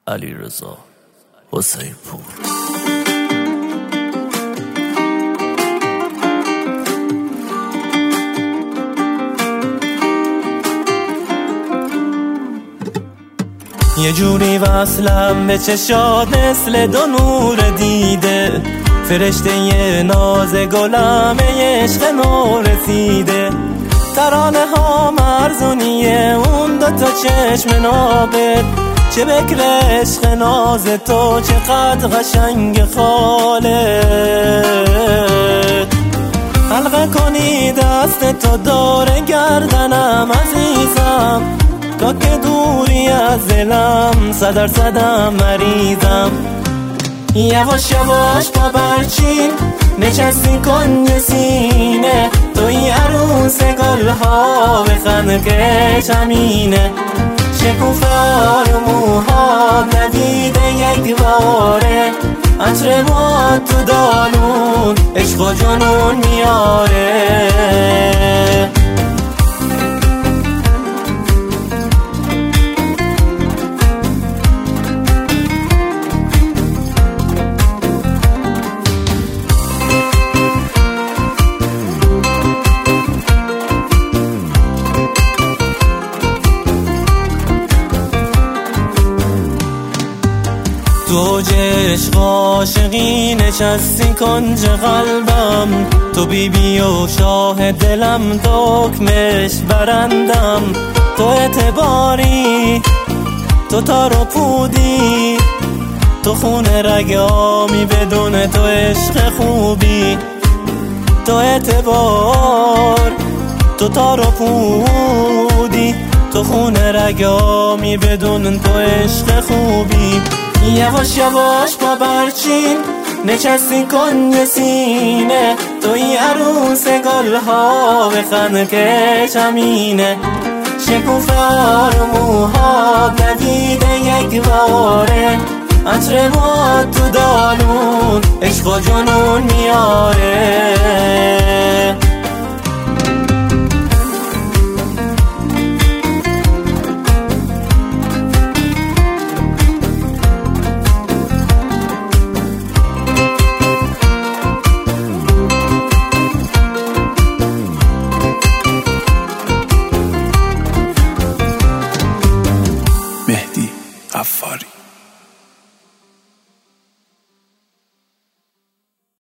علیرضا حسین‌پور. یه جوری وصلم به چشات مثل دو نور دیده، فرشته یه ناز گلم عشق نو رسیده، ترانه ها مرزونیه اون دوتا چشم نابت، چه بکر عشق ناز تو چقدر قشنگ خاله، حلقه کنی دست تو دور گردنم عزیزم، تا که دوری از دلم 100% مریضم، یواش یواش با برچین نشستی کن یه سینه، توی عروس گلها بخند که چمینه، شکوفه آرموها ندیده یک باره، عطر ما تو دالون عشق و جنون میاره. تو عشق عاشقی نشستی کنج قلبم، تو بیبی و شاه دلم دکمش برندم، تو اعتباری تو تار و پودی، تو خون رگامی بدون تو عشق خوبی، تو اعتبار تو تار و پودی، تو خون رگامی بدون تو عشق خوبی، یواش یواش با برچین نشستی کن یه سینه، توی عروس گلها بخند که چمینه، شکوفه آرموها ندیده یک باره، عطر ما تو دالون عشق و جنون میاره.